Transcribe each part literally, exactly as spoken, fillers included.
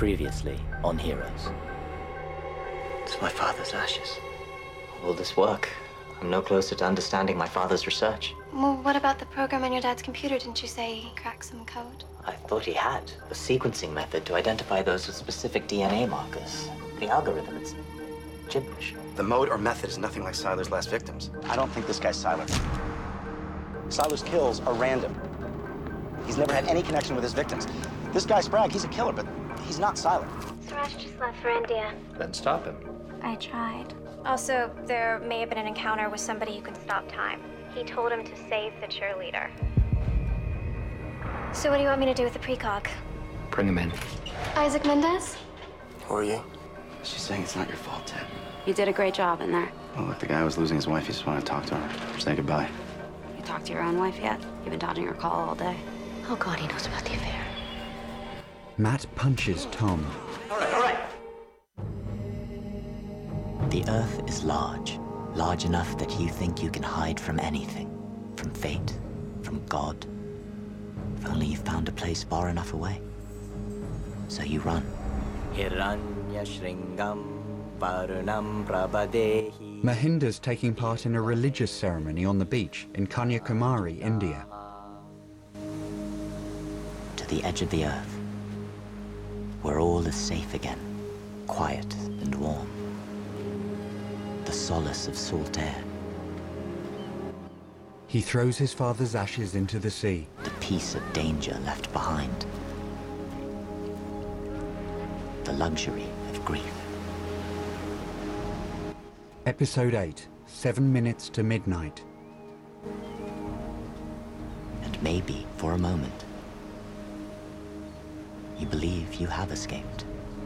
Previously on Heroes. It's my father's ashes. Will this work? I'm no closer to understanding my father's research. Well, what about the program on your dad's computer? Didn't you say he cracked some code? I thought he had a sequencing method to identify those with specific D N A markers. The algorithm, it's gibberish. The mode or method is nothing like Siler's last victims. I don't think this guy's Siler. Siler's kills are random. He's never had any connection with his victims. This guy Sprague, he's a killer, but he's not Siler. Suraj just left for India. Then stop him. I tried. Also, there may have been an encounter with somebody who can stop time. He told him to save the cheerleader. So what do you want me to do with the precog? Bring him in. Isaac Mendez? Who are you? She's saying it's not your fault, Ted. You did a great job in there. Oh, look, the guy was losing his wife. He just wanted to talk to her. Say goodbye. You talked to your own wife yet? You've been dodging her call all day. Oh God, he knows about the affair. Matt punches Tom. All right, all right. The Earth is large. Large enough that you think you can hide from anything. From fate, from God. If only you found a place far enough away. So you run. Mahinder's taking part in a religious ceremony on the beach in Kanyakumari, India. To the edge of the Earth, where all is safe again, quiet and warm. The solace of salt air. He throws his father's ashes into the sea. The peace of danger left behind. The luxury of grief. Episode eight, seven minutes to midnight. And maybe, for a moment, you believe you have escaped.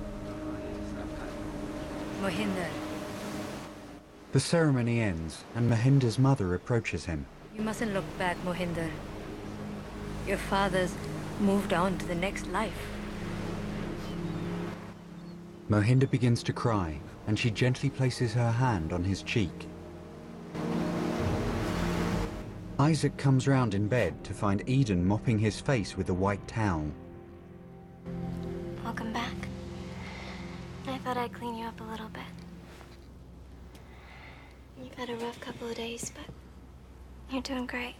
Mohinder. The ceremony ends, and Mahinder's mother approaches him. You mustn't look back, Mohinder. Your father's moved on to the next life. Mohinder begins to cry, and she gently places her hand on his cheek. Isaac comes round in bed to find Eden mopping his face with a white towel. Welcome back. I thought I'd clean you up a little bit. You've had a rough couple of days, but you're doing great.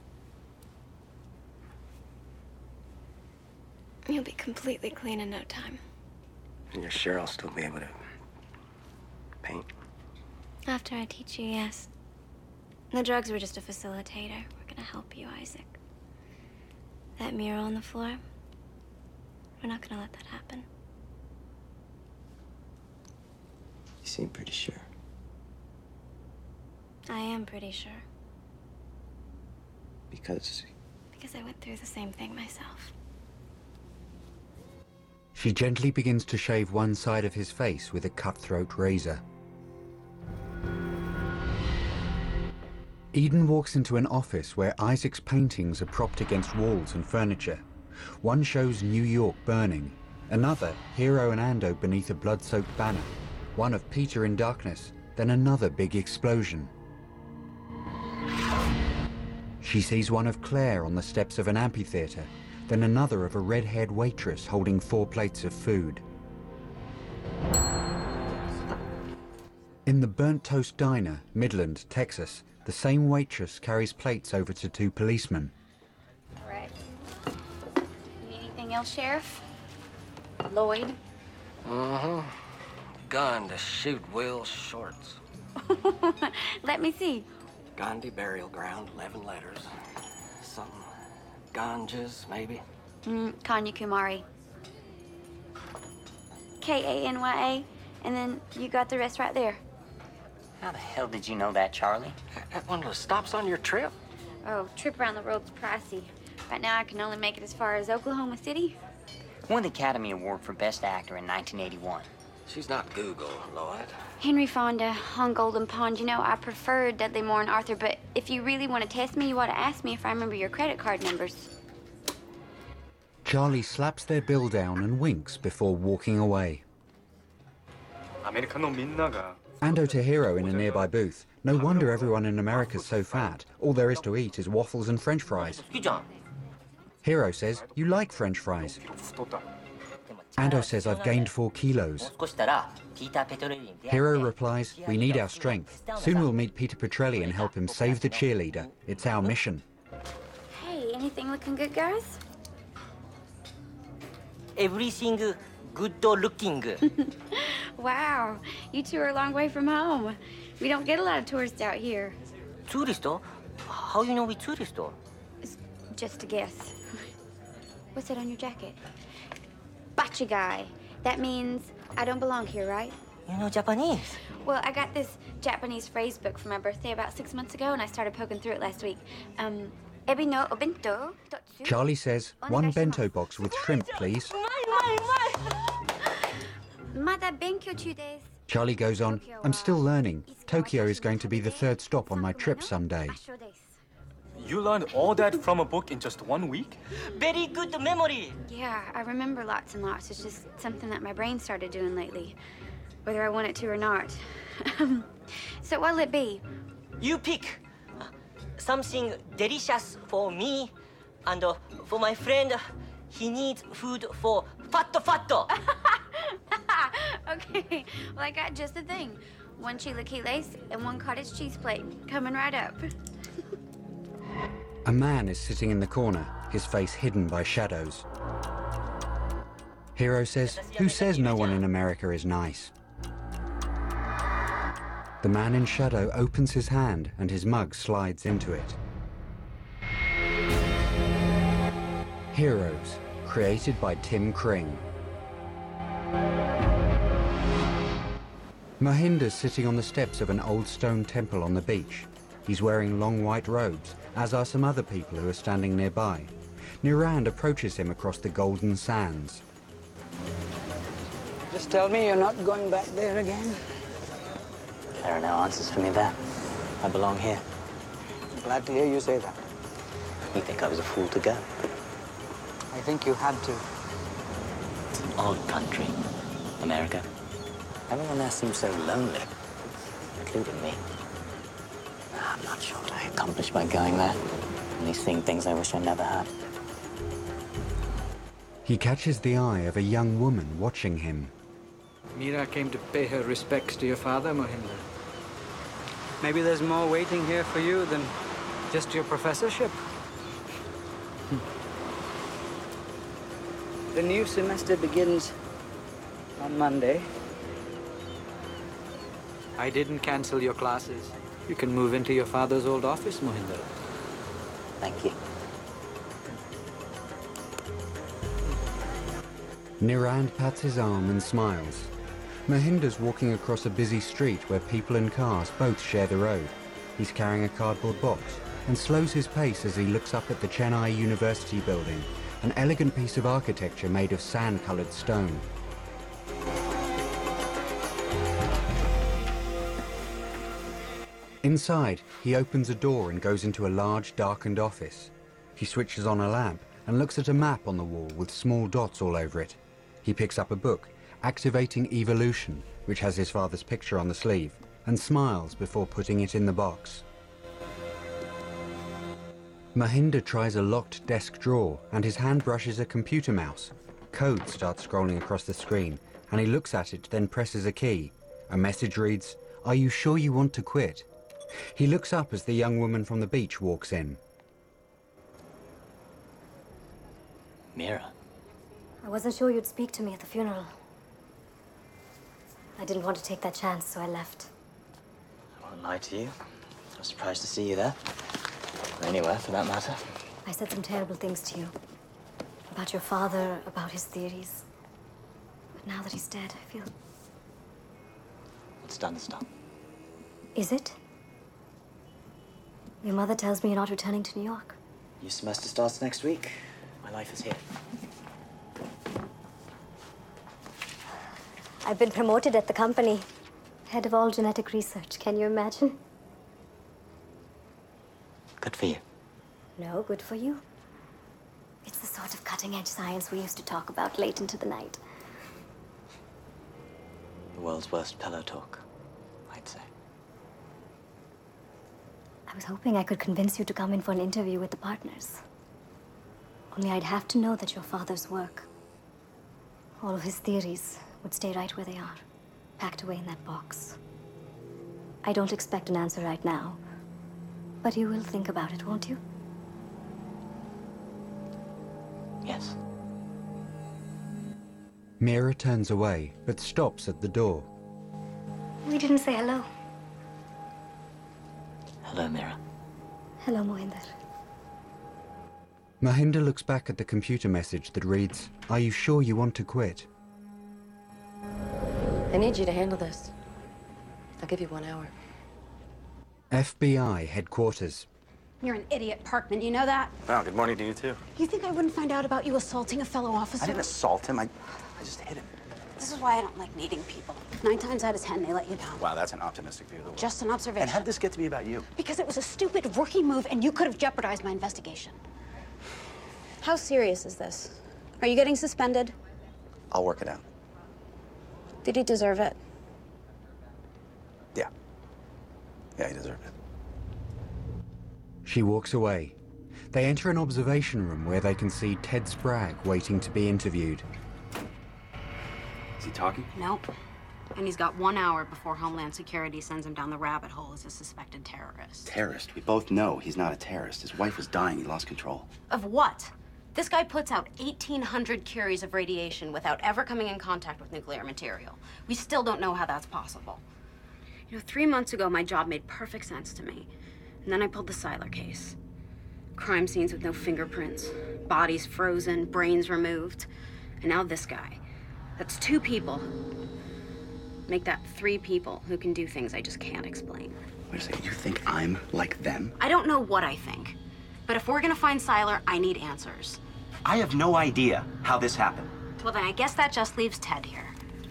You'll be completely clean in no time. And you're sure I'll still be able to paint? After I teach you, yes. The drugs were just a facilitator. We're gonna help you, Isaac. That mural on the floor, we're not gonna let that happen. You seem pretty sure. I am pretty sure. Because? Because I went through the same thing myself. She gently begins to shave one side of his face with a cutthroat razor. Eden walks into an office where Isaac's paintings are propped against walls and furniture. One shows New York burning, another Hero and Ando beneath a blood-soaked banner, one of Peter in darkness, then another big explosion. She sees one of Claire on the steps of an amphitheater, then another of a red-haired waitress holding four plates of food. In the Burnt Toast Diner, Midland, Texas, the same waitress carries plates over to two policemen. All right. Need anything else, Sheriff? Lloyd? Mm-hmm. Gun to shoot Will Shorts. Let me see. Gandhi burial ground, eleven letters. Something. Ganges, maybe? Mm, Kanyakumari. K A N Y A, and then you got the rest right there. How the hell did you know that, Charlie? At one of the stops on your trip? Oh, trip around the world's pricey. Right now I can only make it as far as Oklahoma City. Won the Academy Award for Best Actor in nineteen eighty-one. She's not Google, Lloyd. Henry Fonda on Golden Pond. You know, I prefer Dudley Moore and Arthur, but if you really want to test me, you ought to ask me if I remember your credit card numbers. Charlie slaps their bill down and winks before walking away. Ando to Hero in a nearby booth. No wonder everyone in America's so fat. All there is to eat is waffles and French fries. Hero says you like French fries. Ando says I've gained four kilos. Hiro replies, we need our strength. Soon we'll meet Peter Petrelli and help him save the cheerleader. It's our mission. Hey, anything looking good, guys? Everything good looking. Wow, you two are a long way from home. We don't get a lot of tourists out here. Tourist? How you know we tourist? It's just a guess. What's that on your jacket? Bachigai. That means I don't belong here, right? You know Japanese? Well, I got this Japanese phrase book for my birthday about six months ago, and I started poking through it last week. Um, ebi no obento. Charlie says, one bento box with shrimp, please. Mada benkyo chu desu. Charlie goes on, I'm still learning. Tokyo is going to be the third stop on my trip someday. You learned all that from a book in just one week? Very good memory. Yeah, I remember lots and lots. It's just something that my brain started doing lately, whether I want it to or not. So what'll it be? You pick something delicious for me, and uh, for my friend, he needs food for fatto fatto. Okay, well, I got just the thing. One chilaquiles and one cottage cheese plate. Coming right up. A man is sitting in the corner, his face hidden by shadows. Hiro says, who says no one in America is nice? The man in shadow opens his hand and his mug slides into it. Heroes, created by Tim Kring. Mohinder's sitting on the steps of an old stone temple on the beach. He's wearing long white robes, as are some other people who are standing nearby. Nirand approaches him across the golden sands. Just tell me you're not going back there again. There are no answers for me there. I belong here. I'm glad to hear you say that. You think I was a fool to go? I think you had to. It's an odd country, America. Everyone there seems so lonely, including me. I'm not sure what I accomplished by going there. Only seeing things I wish I never had. He catches the eye of a young woman watching him. Mira came to pay her respects to your father, Mohinder. Maybe there's more waiting here for you than just your professorship. The new semester begins on Monday. I didn't cancel your classes. You can move into your father's old office, Mohinder. Thank you. Nirand pats his arm and smiles. Mohinder's walking across a busy street where people and cars both share the road. He's carrying a cardboard box and slows his pace as he looks up at the Chennai University building, an elegant piece of architecture made of sand-colored stone. Inside, he opens a door and goes into a large, darkened office. He switches on a lamp and looks at a map on the wall with small dots all over it. He picks up a book, Activating Evolution, which has his father's picture on the sleeve, and smiles before putting it in the box. Mohinder tries a locked desk drawer, and his hand brushes a computer mouse. Code starts scrolling across the screen, and he looks at it, then presses a key. A message reads, "Are you sure you want to quit?" He looks up as the young woman from the beach walks in. Mira. I wasn't sure you'd speak to me at the funeral. I didn't want to take that chance, so I left. I won't lie to you. I was surprised to see you there. Or anywhere, for that matter. I said some terrible things to you. About your father, about his theories. But now that he's dead, I feel... What's done is done. Is it? Your mother tells me you're not returning to New York. Your semester starts next week. My life is here. I've been promoted at the company. Head of all genetic research. Can you imagine? Good for you. No, good for you. It's the sort of cutting-edge science we used to talk about late into the night. The world's worst pillow talk, I'd say. I was hoping I could convince you to come in for an interview with the partners. Only I'd have to know that your father's work all of his theories would stay right where they are, packed away in that box. I don't expect an answer right now, but you will think about it, won't you? Yes. Mira turns away, but stops at the door. We didn't say hello. Hello, Mira. Hello, Mohinder. Mohinder looks back at the computer message that reads, "Are you sure you want to quit?" I need you to handle this. I'll give you one hour. F B I headquarters. You're an idiot, Parkman. You know that? Wow, good morning to you, too. You think I wouldn't find out about you assaulting a fellow officer? I didn't assault him. I, I just hit him. This is why I don't like meeting people. Nine times out of ten, they let you down. Wow, that's an optimistic view of the world. Just an observation. And how did this get to be about you? Because it was a stupid rookie move, and you could have jeopardized my investigation. How serious is this? Are you getting suspended? I'll work it out. Did he deserve it? Yeah. Yeah, he deserved it. She walks away. They enter an observation room where they can see Ted Spragg waiting to be interviewed. Is he talking? Nope. And he's got one hour before Homeland Security sends him down the rabbit hole as a suspected terrorist. Terrorist? We both know he's not a terrorist. His wife was dying. He lost control. Of what? This guy puts out eighteen hundred curies of radiation without ever coming in contact with nuclear material. We still don't know how that's possible. You know, three months ago, my job made perfect sense to me. And then I pulled the Siler case. Crime scenes with no fingerprints, bodies frozen, brains removed. And now this guy. That's two people. Make that three people who can do things I just can't explain. Wait a second, you think I'm like them? I don't know what I think. But if we're gonna find Siler, I need answers. I have no idea how this happened. Well, then I guess that just leaves Ted here.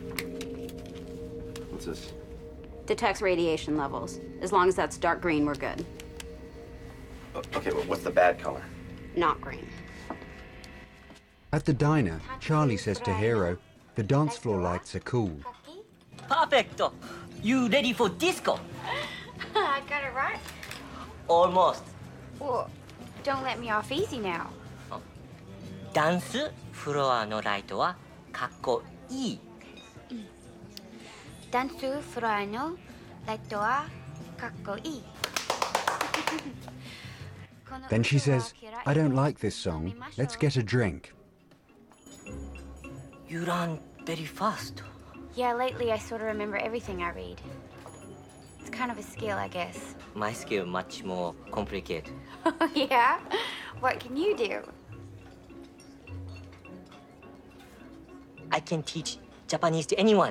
What's this? Detects radiation levels. As long as that's dark green, we're good. Okay, well, what's the bad color? Not green. At the diner, Charlie says to Hero, the dance floor lights are cool. Perfecto. You ready for disco? I got it right. Almost. Well, don't let me off easy now. ダンスフロアのライトはかっこいい。 ダンスフロアのライトはかっこいい。 Then she says, I don't like this song. Let's get a drink. You run very fast. Yeah, lately I sort of remember everything I read. It's kind of a skill, I guess. My skill much more complicated. Yeah? What can you do? I can teach Japanese to anyone.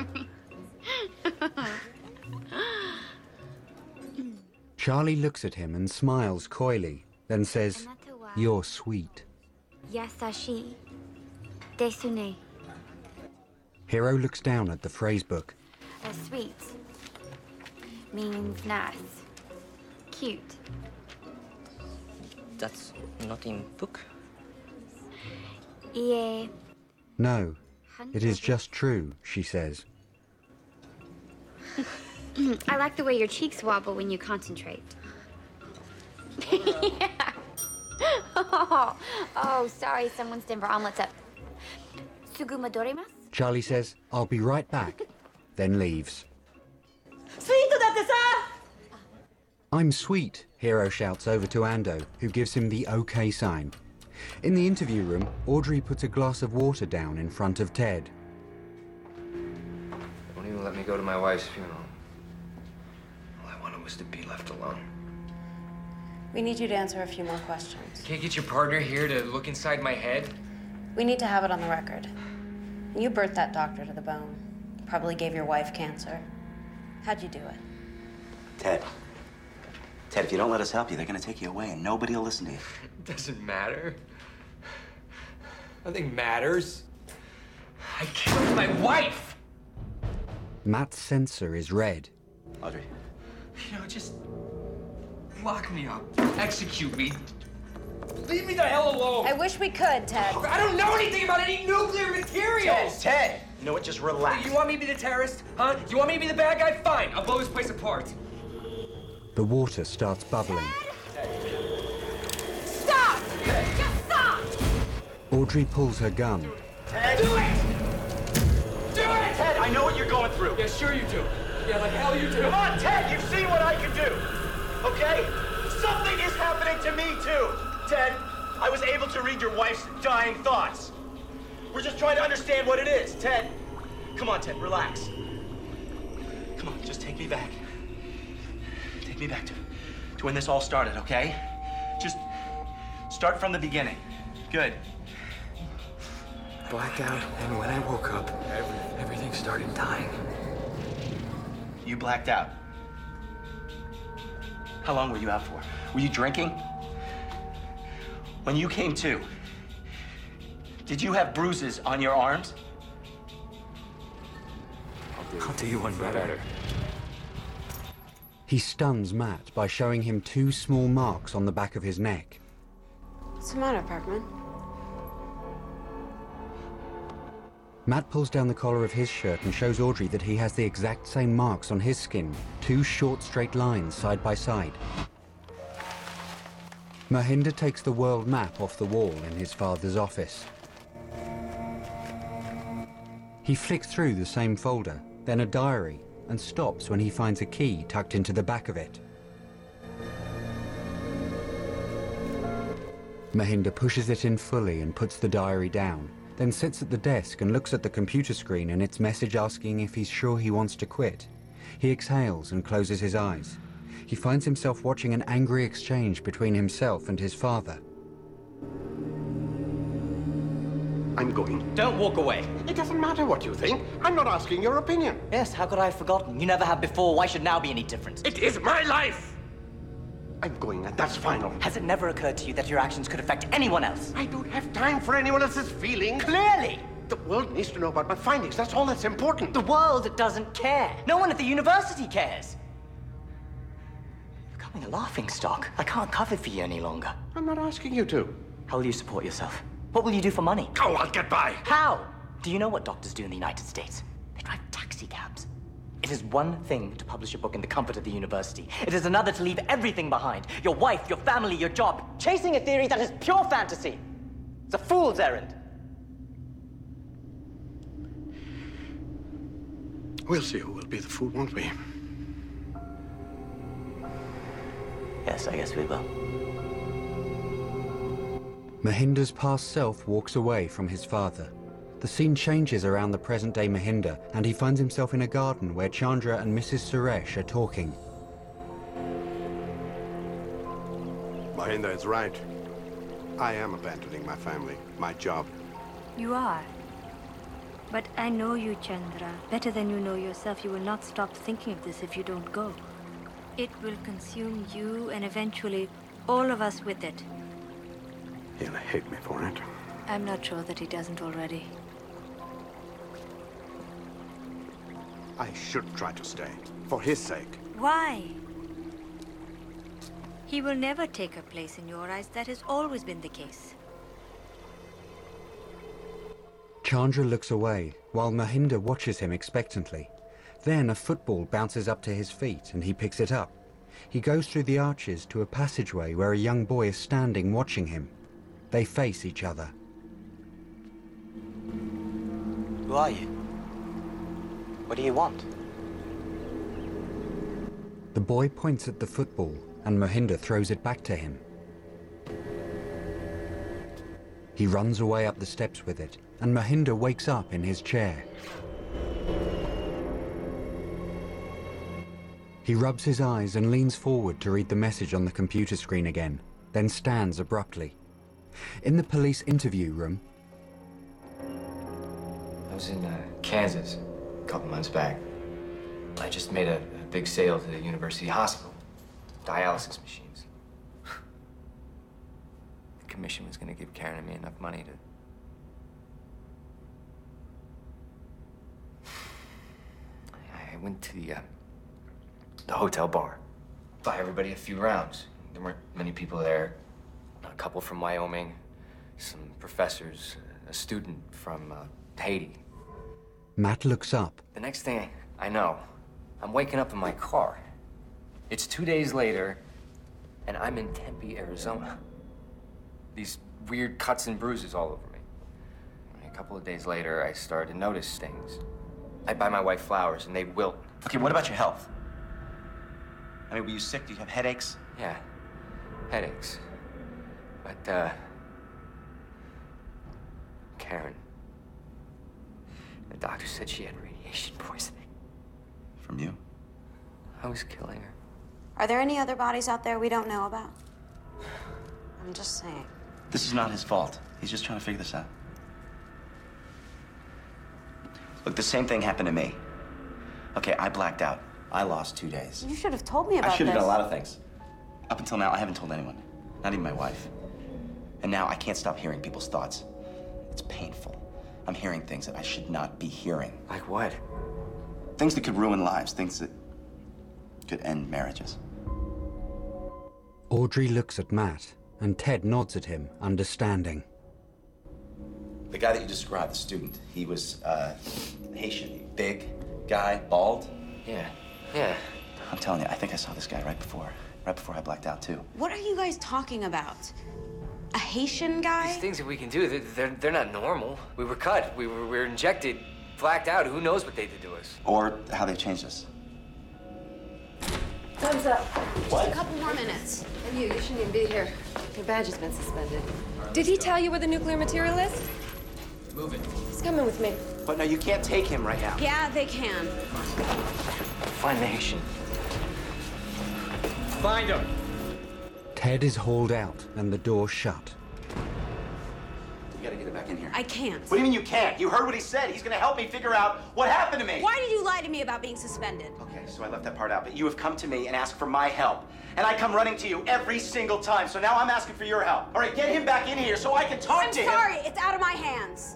Charlie looks at him and smiles coyly, then says, You're sweet. Yasashi desu ne. Hero looks down at the phrase book. Uh, sweet means nice, cute. That's not in book? Yeah. No, it is just true, she says. I like the way your cheeks wobble when you concentrate. Yeah. Oh, oh, sorry, someone's Denver omelets up. Suguma dorimasu? Charlie says, I'll be right back, then leaves. I'm sweet, Hero shouts over to Ando, who gives him the OK sign. In the interview room, Audrey puts a glass of water down in front of Ted. Won't even let me go to my wife's funeral. All I wanted was to be left alone. We need you to answer a few more questions. Can't get your partner here to look inside my head? We need to have it on the record. You birthed that doctor to the bone. Probably gave your wife cancer. How'd you do it? Ted. Ted, if you don't let us help you, they're gonna take you away and nobody will listen to you. It doesn't matter. Nothing matters. I killed my wife! Matt's sensor is red. Audrey. You know, just lock me up. Execute me. Leave me the hell alone. I wish we could, Ted. I don't know anything about any nuclear materials. Ted, Ted. You know what? Just relax. You want me to be the terrorist? Huh? You want me to be the bad guy? Fine. I'll blow this place apart. The water starts bubbling. Stop! Just stop! Audrey pulls her gun. Ted. Do it! through. Yeah, sure you do. Yeah, like hell you do. Come on, Ted, you've seen what I can do, okay? Something is happening to me, too. Ted, I was able to read your wife's dying thoughts. We're just trying to understand what it is, Ted. Come on, Ted, relax. Come on, just take me back. Take me back to, to when this all started, okay? Just start from the beginning. Good. Blacked out, and when I woke up, every, everything started dying. You blacked out. How long were you out for? Were you drinking? When you came to, did you have bruises on your arms? I'll do you one better. He stuns Matt by showing him two small marks on the back of his neck. What's the matter, Parkman? Matt pulls down the collar of his shirt and shows Audrey that he has the exact same marks on his skin, two short straight lines side by side. Mohinder takes the world map off the wall in his father's office. He flicks through the same folder, then a diary, and stops when he finds a key tucked into the back of it. Mohinder pushes it in fully and puts the diary down, then sits at the desk and looks at the computer screen and its message asking if he's sure he wants to quit. He exhales and closes his eyes. He finds himself watching an angry exchange between himself and his father. I'm going. Don't walk away. It doesn't matter what you think. I'm not asking your opinion. Yes, how could I have forgotten? You never have before. Why should now be any different? It is my life! I'm going, and that's final. Has it never occurred to you that your actions could affect anyone else? I don't have time for anyone else's feelings. Clearly! The world needs to know about my findings. That's all that's important. The world doesn't care. No one at the university cares. You're becoming a laughingstock. I can't cover for you any longer. I'm not asking you to. How will you support yourself? What will you do for money? Oh, I'll get by. How? Do you know what doctors do in the United States? They drive taxi cabs. It is one thing to publish a book in the comfort of the university. It is another to leave everything behind. Your wife, your family, your job. Chasing a theory that is pure fantasy. It's a fool's errand. We'll see who will be the fool, won't we? Yes, I guess we will. Mohinder's past self walks away from his father. The scene changes around the present-day Mohinder, and he finds himself in a garden where Chandra and Missus Suresh are talking. Mohinder is right. I am abandoning my family, my job. You are. But I know you, Chandra. Better than you know yourself. You will not stop thinking of this if you don't go. It will consume you and eventually all of us with it. He'll hate me for it. I'm not sure that he doesn't already. I should try to stay, for his sake. Why? He will never take a place in your eyes. That has always been the case. Chandra looks away, while Mohinder watches him expectantly. Then a football bounces up to his feet, and he picks it up. He goes through the arches to a passageway where a young boy is standing watching him. They face each other. Who are you? What do you want? The boy points at the football, and Mohinder throws it back to him. He runs away up the steps with it, and Mohinder wakes up in his chair. He rubs his eyes and leans forward to read the message on the computer screen again, then stands abruptly. In the police interview room... I was in uh, Kansas a couple months back. I just made a, a big sale to the university hospital. Dialysis machines. The commission was gonna give Karen and me enough money to... I went to the, uh, the hotel bar. Buy everybody a few rounds. There weren't many people there. A couple from Wyoming, some professors, a student from uh, Haiti. Matt looks up. The next thing I know, I'm waking up in my car. It's two days later, and I'm in Tempe, Arizona. These weird cuts and bruises all over me. A couple of days later, I started to notice things. I buy my wife flowers and they wilt. Okay, what about your health? I mean, were you sick? Do you have headaches? Yeah, headaches. But, uh... Karen. The doctor said she had radiation poisoning. From you? I was killing her. Are there any other bodies out there we don't know about? I'm just saying. This is not his fault. He's just trying to figure this out. Look, the same thing happened to me. Okay, I blacked out. I lost two days. You should have told me about I should have this. done a lot of things. Up until now, I haven't told anyone. Not even my wife. And now I can't stop hearing people's thoughts. It's painful. I'm hearing things that I should not be hearing. Like what? Things that could ruin lives. Things that could end marriages. Audrey looks at Matt, and Ted nods at him, understanding. The guy that you described, the student, he was, uh, Haitian. Big guy, bald. Yeah, yeah. I'm telling you, I think I saw this guy right before, right before I blacked out, too. What are you guys talking about? A Haitian guy? These things that we can do, they're, they're, they're not normal. We were cut, we were, we were injected, blacked out. Who knows what they did to us? Or how they've changed us. Thumbs up. Just a couple more minutes. And you, you shouldn't even be here. Your badge has been suspended. Did he tell you where the nuclear material is? Move it. He's coming with me. But no, you can't take him right now. Yeah, they can. Find the Haitian. Find him. Ted is hauled out, and the door shut. You gotta get it back in here. I can't. What do you mean you can't? You heard what he said. He's gonna help me figure out what happened to me. Why did you lie to me about being suspended? Okay, so I left that part out. But you have come to me and asked for my help. And I come running to you every single time. So now I'm asking for your help. All right, get him back in here so I can talk I'm to him. I'm sorry, it's out of my hands.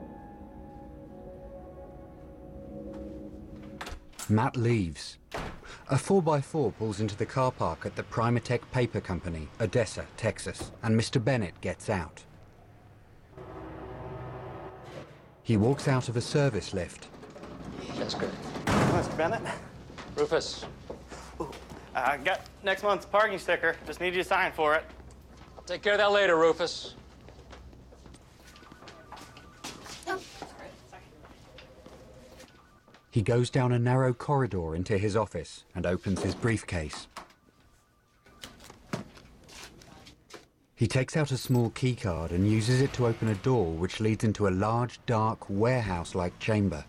Matt leaves. A four by four pulls into the car park at the Primatech Paper Company, Odessa, Texas, and Mister Bennett gets out. He walks out of a service lift. Jessica. Mister Bennett. Rufus. I uh, got next month's parking sticker. Just need you to sign for it. I'll take care of that later, Rufus. He goes down a narrow corridor into his office and opens his briefcase. He takes out a small keycard and uses it to open a door which leads into a large, dark, warehouse-like chamber.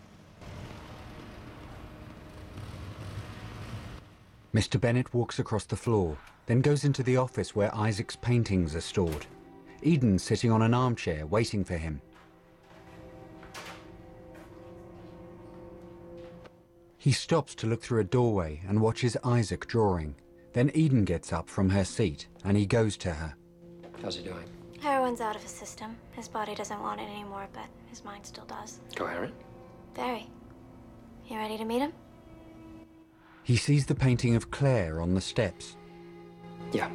Mister Bennett walks across the floor, then goes into the office where Isaac's paintings are stored. Eden's sitting on an armchair waiting for him. He stops to look through a doorway and watches Isaac drawing. Then Eden gets up from her seat and he goes to her. How's he doing? Heroin's out of his system. His body doesn't want it anymore, but his mind still does. Coherent? Very. You ready to meet him? He sees the painting of Claire on the steps. Yeah.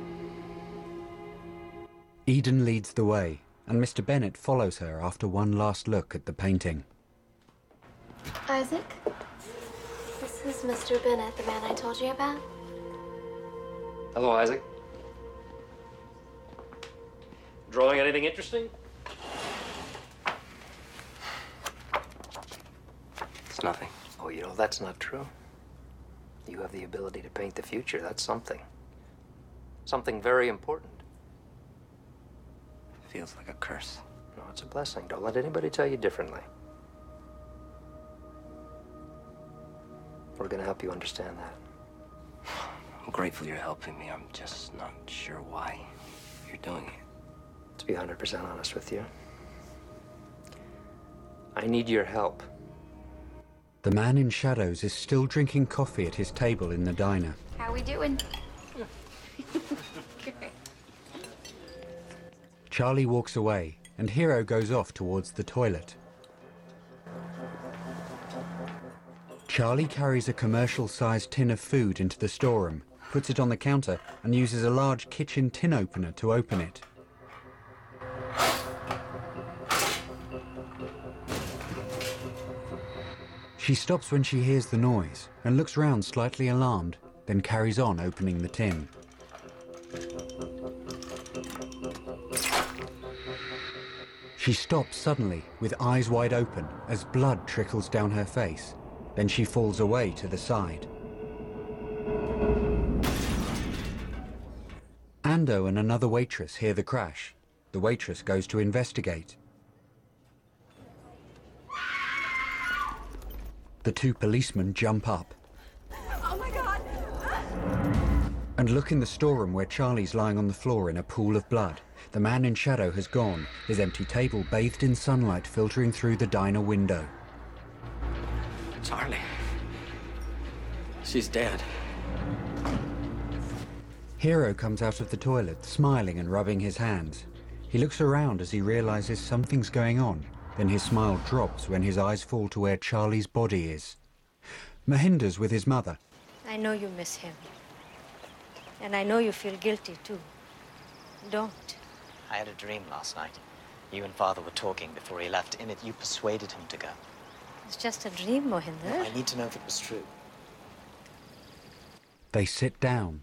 Eden leads the way, and Mister Bennett follows her after one last look at the painting. Isaac? This is Mister Bennett, the man I told you about. Hello, Isaac. Drawing anything interesting? It's nothing. Oh, you know, that's not true. You have the ability to paint the future. That's something. Something very important. Feels like a curse. No, it's a blessing. Don't let anybody tell you differently. We're gonna help you understand that. I'm grateful you're helping me. I'm just not sure why you're doing it. To be one hundred percent honest with you, I need your help. The man in shadows is still drinking coffee at his table in the diner. How we doing? Charlie walks away, and Hero goes off towards the toilet. Charlie carries a commercial-sized tin of food into the storeroom, puts it on the counter, and uses a large kitchen tin opener to open it. She stops when she hears the noise and looks round slightly alarmed, then carries on opening the tin. She stops suddenly, with eyes wide open, as blood trickles down her face. Then she falls away to the side. Ando and another waitress hear the crash. The waitress goes to investigate. The two policemen jump up Oh my God! and look in the storeroom where Charlie's lying on the floor in a pool of blood. The man in shadow has gone, his empty table bathed in sunlight filtering through the diner window. Charlie. She's dead. Hero comes out of the toilet, smiling and rubbing his hands. He looks around as he realizes something's going on. Then his smile drops when his eyes fall to where Charlie's body is. Mohinder's with his mother. I know you miss him. And I know you feel guilty, too. Don't. I had a dream last night. You and Father were talking before he left. In it, you persuaded him to go. It's just a dream, Mohinder. I need to know if it was true. They sit down.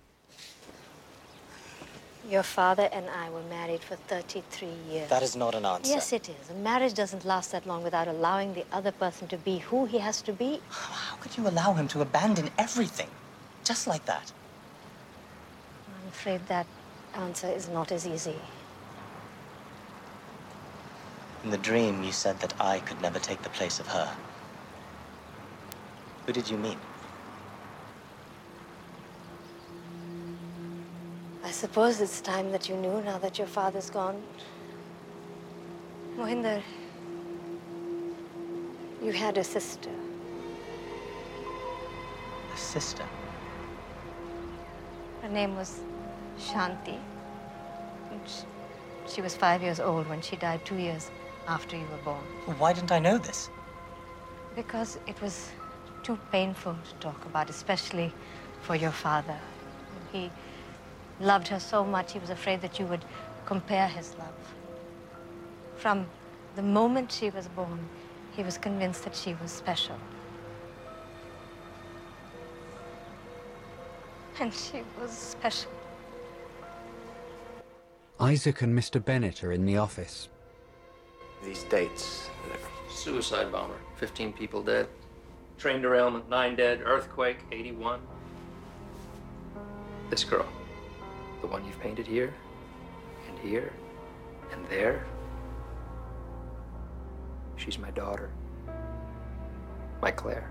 Your father and I were married for thirty-three years. That is not an answer. Yes, it is. A marriage doesn't last that long without allowing the other person to be who he has to be. How could you allow him to abandon everything? Just like that? I'm afraid that answer is not as easy. In the dream, you said that I could never take the place of her. Who did you mean? I suppose it's time that you knew now that your father's gone. Mohinder, you had a sister. A sister? Her name was Shanti. And sh- She was five years old when she died two years after you were born. Well, why didn't I know this? Because it was too painful to talk about, especially for your father. He loved her so much, he was afraid that you would compare his love. From the moment she was born, he was convinced that she was special. And she was special. Isaac and Mister Bennett are in the office. These dates. Suicide bomber, fifteen people dead. Train derailment, nine dead. Earthquake, eighty-one. This girl, the one you've painted here, and here, and there. She's my daughter. My Claire.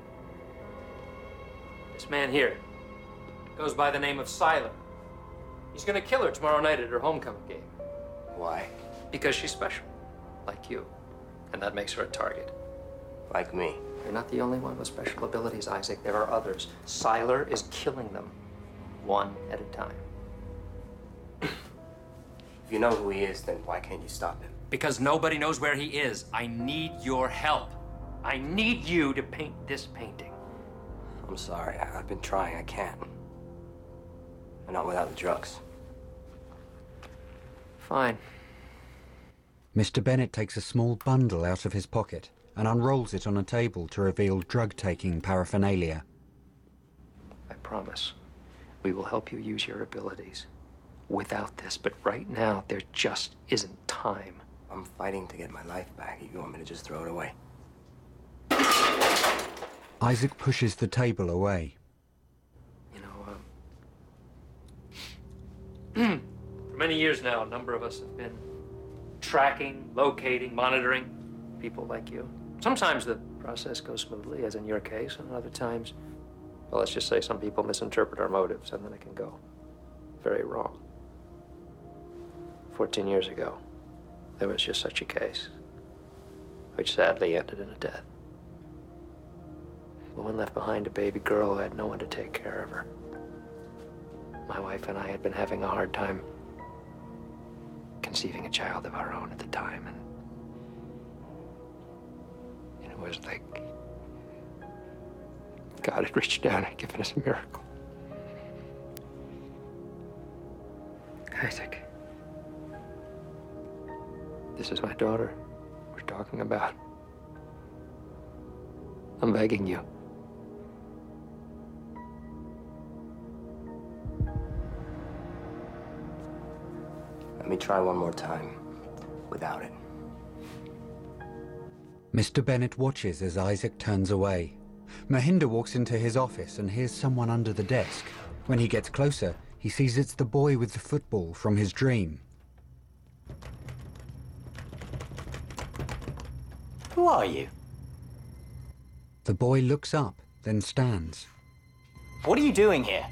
This man here goes by the name of Siler. He's gonna kill her tomorrow night at her homecoming game. Why? Because she's special, like you. And that makes her a target. Like me. You're not the only one with special abilities, Isaac. There are others. Siler is killing them, one at a time. If you know who he is, then why can't you stop him? Because nobody knows where he is. I need your help. I need you to paint this painting. I'm sorry. I- I've been trying. I can't. And not without the drugs. Fine. Mister Bennett takes a small bundle out of his pocket and unrolls it on a table to reveal drug-taking paraphernalia. I promise. We will help you use your abilities without this, but right now, there just isn't time. I'm fighting to get my life back. You want me to just throw it away? Isaac pushes the table away. You know, um, for many years now, a number of us have been tracking, locating, monitoring people like you. Sometimes the process goes smoothly, as in your case, and other times, well, let's just say some people misinterpret our motives, and then it can go very wrong. Fourteen years ago, there was just such a case, which sadly ended in a death. A woman left behind a baby girl who had no one to take care of her. My wife and I had been having a hard time conceiving a child of our own at the time, and, and it was like God had reached down and given us a miracle. Isaac, this is my daughter we're talking about. I'm begging you. Let me try one more time without it. Mister Bennett watches as Isaac turns away. Mahinder walks into his office and hears someone under the desk. When he gets closer, he sees it's the boy with the football from his dream. Who are you? The boy looks up, then stands. What are you doing here?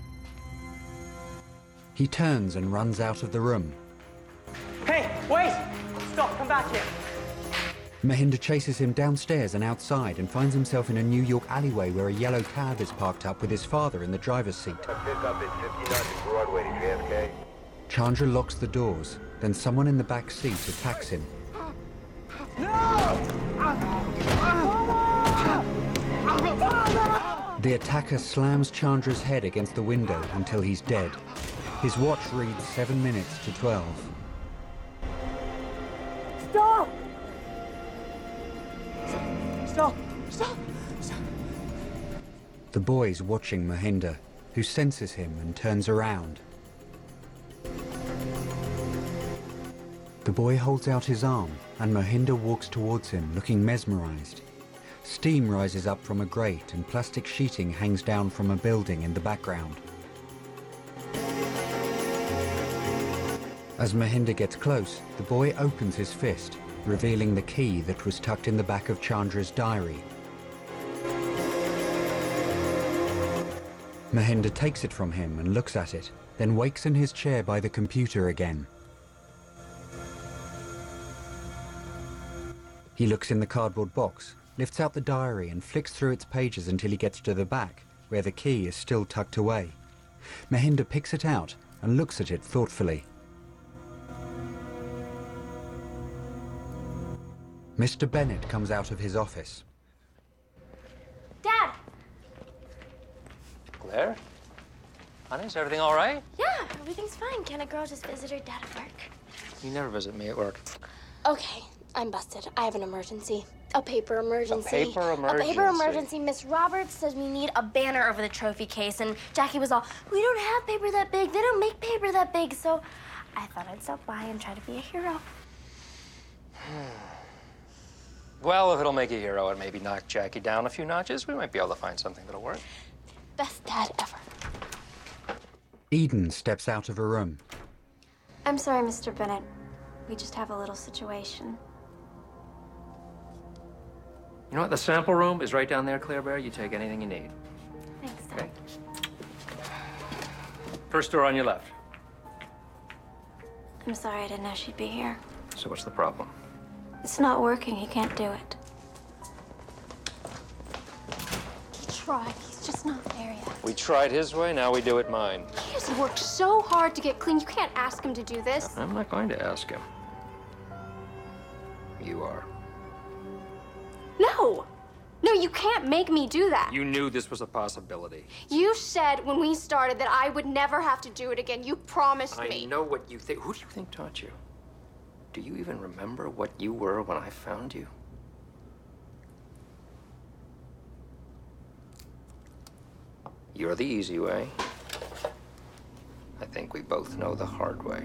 He turns and runs out of the room. Hey, wait! Stop, come back here. Mahinder chases him downstairs and outside and finds himself in a New York alleyway where a yellow cab is parked up with his father in the driver's seat. Chandra locks the doors, then someone in the back seat attacks him. The attacker slams Chandra's head against the window until he's dead. His watch reads seven minutes to twelve. Stop! Stop! Stop! Stop! The boy's watching Mahinder, who senses him and turns around. The boy holds out his arm, and Mahinder walks towards him, looking mesmerized. Steam rises up from a grate, and plastic sheeting hangs down from a building in the background. As Mahinder gets close, the boy opens his fist, revealing the key that was tucked in the back of Chandra's diary. Mahinder takes it from him and looks at it, then wakes in his chair by the computer again. He looks in the cardboard box, lifts out the diary and flicks through its pages until he gets to the back, where the key is still tucked away. Mahinder picks it out and looks at it thoughtfully. Mister Bennett comes out of his office. Dad! Claire? Honey, is everything all right? Yeah, everything's fine. Can a girl just visit her dad at work? You never visit me at work. Okay, I'm busted. I have an emergency. A paper emergency. A paper emergency. A paper emergency. Miss Roberts says we need a banner over the trophy case, and Jackie was all, we don't have paper that big. They don't make paper that big. So I thought I'd stop by and try to be a hero. Well, if it'll make a hero and maybe knock Jackie down a few notches, we might be able to find something that'll work. Best dad ever. Eden steps out of a room. I'm sorry, Mister Bennett. We just have a little situation. You know what? The sample room is right down there, Claire Bear. You take anything you need. Thanks, Dad. Okay. First door on your left. I'm sorry, I didn't know she'd be here. So what's the problem? It's not working. He can't do it. He tried. He's just not there yet. We tried his way, now we do it mine. He has worked so hard to get clean. You can't ask him to do this. I'm not going to ask him. You are. No! No, you can't make me do that. You knew this was a possibility. You said when we started that I would never have to do it again. You promised I me. I know what you think. Who do you think taught you? Do you even remember what you were when I found you? You're the easy way. I think we both know the hard way.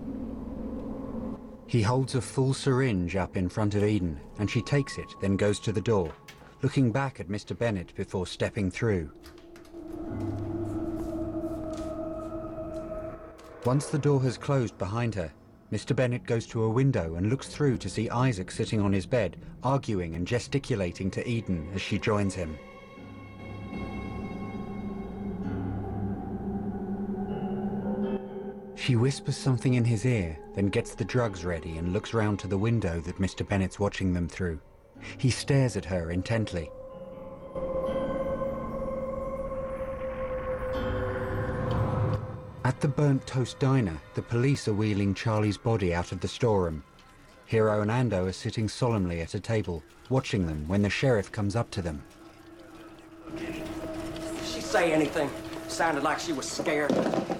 He holds a full syringe up in front of Eden, and she takes it, then goes to the door, looking back at Mister Bennett before stepping through. Once the door has closed behind her, Mister Bennett goes to a window and looks through to see Isaac sitting on his bed, arguing and gesticulating to Eden as she joins him. She whispers something in his ear, then gets the drugs ready and looks round to the window that Mister Bennett's watching them through. He stares at her intently. At the Burnt Toast Diner, the police are wheeling Charlie's body out of the storeroom. Hero and Ando are sitting solemnly at a table, watching them when the sheriff comes up to them. Did she say anything? Sounded like she was scared.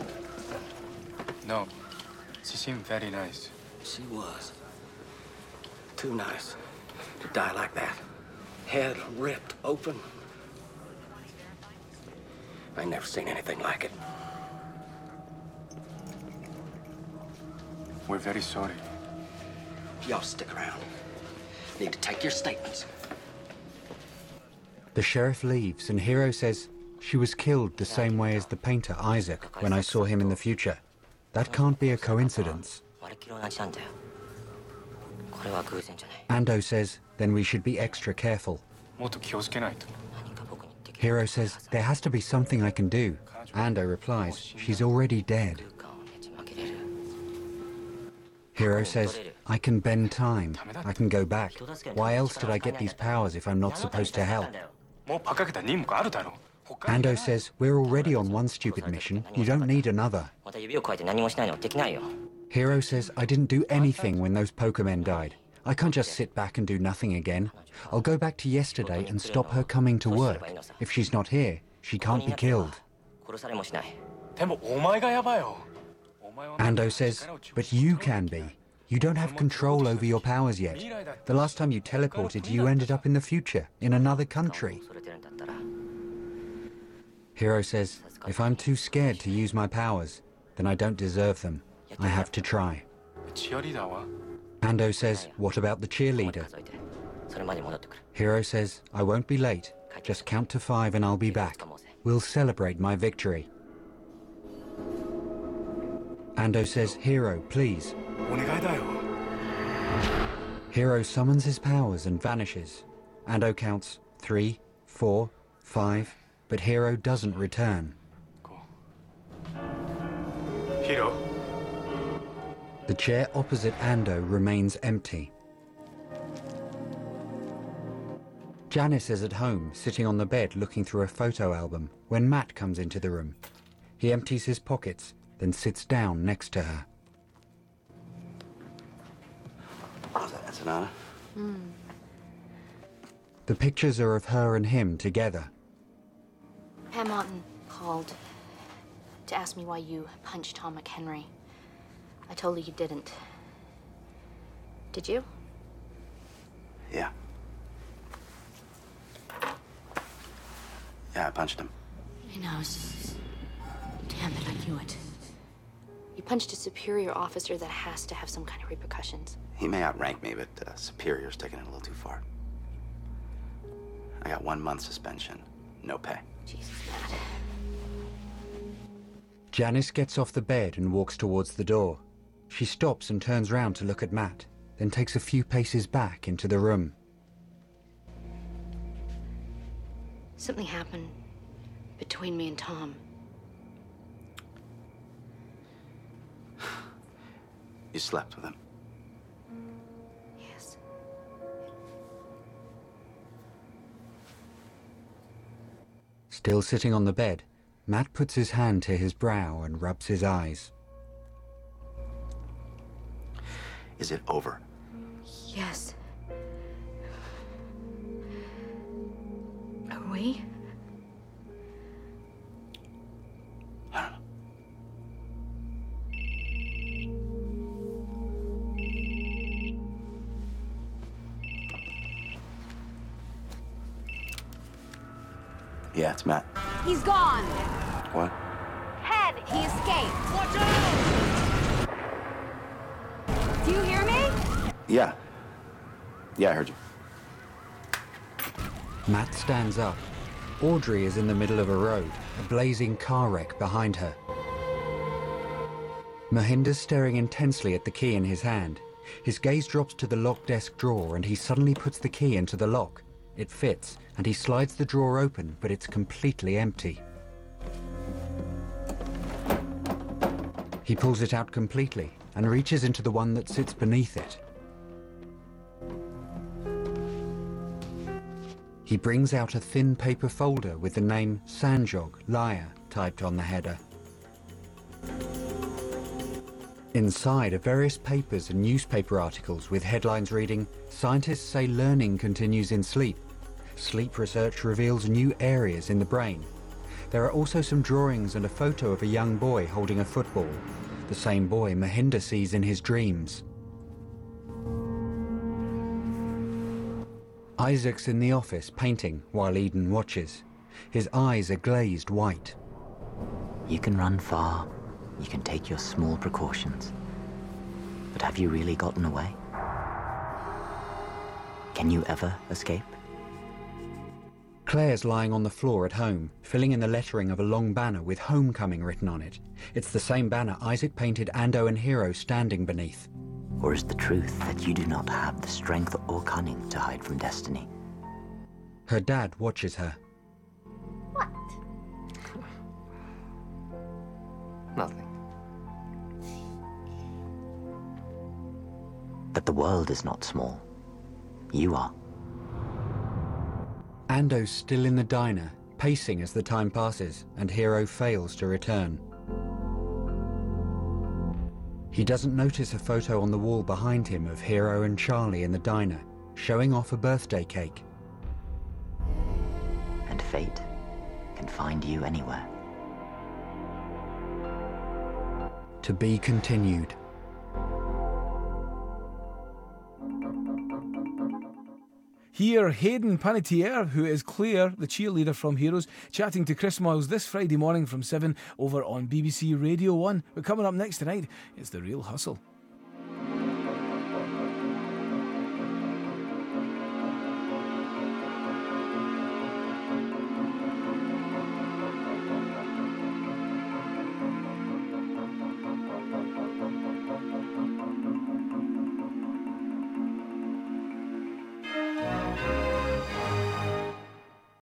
No. She seemed very nice. She was. Too nice to die like that. Head ripped open. I ain't never seen anything like it. We're very sorry. Y'all stick around. Need to take your statements The sheriff leaves and Hiro says, she was killed the same way as the painter Isaac when I saw him in the future. That can't be a coincidence. Ando says, then we should be extra careful. Hiro says, there has to be something I can do. Ando replies, she's already dead. Hiro says, I can bend time. I can go back. Why else did I get these powers if I'm not supposed to help? Ando says, we're already on one stupid mission. You don't need another. Hiro says, I didn't do anything when those poker men died. I can't just sit back and do nothing again. I'll go back to yesterday and stop her coming to work. If she's not here, she can't be killed. Ando says, but you can be. You don't have control over your powers yet. The last time you teleported, you ended up in the future, in another country. Hiro says, if I'm too scared to use my powers, then I don't deserve them. I have to try. Ando says, what about the cheerleader? Hiro says, I won't be late. Just count to five and I'll be back. We'll celebrate my victory. Ando says, Hiro, please. Hiro summons his powers and vanishes. Ando counts three, four, five, but Hiro doesn't return. Hiro. The chair opposite Ando remains empty. Janice is at home, sitting on the bed looking through a photo album, when Matt comes into the room. He empties his pockets, then sits down next to her. That's an honor. Hmm. The pictures are of her and him together. Pam Martin called to ask me why you punched Tom McHenry. I told her you didn't. Did you? Yeah. Yeah, I punched him. I know. It's... Damn it, I knew it. You punched a superior officer. That has to have some kind of repercussions. He may outrank me, but uh, Superior's taking it a little too far. I got one month suspension, no pay. Jesus, Matt. Janice gets off the bed and walks towards the door. She stops and turns round to look at Matt, then takes a few paces back into the room. Something happened between me and Tom. You slept with him? Yes. Still sitting on the bed, Matt puts his hand to his brow and rubs his eyes. Is it over? Yes. Are we? I don't know. Yeah, it's Matt. He's gone. What? Ted, he escaped. Watch out! Do you hear me? Yeah. Yeah, I heard you. Matt stands up. Audrey is in the middle of a road, a blazing car wreck behind her. Mahinder's staring intensely at the key in his hand. His gaze drops to the lock desk drawer and he suddenly puts the key into the lock. It fits, and he slides the drawer open, but it's completely empty. He pulls it out completely and reaches into the one that sits beneath it. He brings out a thin paper folder with the name Sanjog, liar, typed on the header. Inside are various papers and newspaper articles with headlines reading, "Scientists say learning continues in sleep. Sleep research reveals new areas in the brain." There are also some drawings and a photo of a young boy holding a football, the same boy Mahinder sees in his dreams. Isaac's in the office painting while Eden watches. His eyes are glazed white. You can run far, you can take your small precautions. But have you really gotten away? Can you ever escape? Claire's lying on the floor at home, filling in the lettering of a long banner with Homecoming written on it. It's the same banner Isaac painted Ando and Hero standing beneath. Or is the truth that you do not have the strength or cunning to hide from destiny? Her dad watches her. What? Nothing. But the world is not small. You are. Ando's still in the diner, pacing as the time passes, and Hero fails to return. He doesn't notice a photo on the wall behind him of Hero and Charlie in the diner, showing off a birthday cake. And fate can find you anywhere. To be continued. Hear Hayden Panettiere, who is Claire, the cheerleader from Heroes, chatting to Chris Moyles this Friday morning from seven over on B B C Radio one. But coming up next tonight, it's The Real Hustle.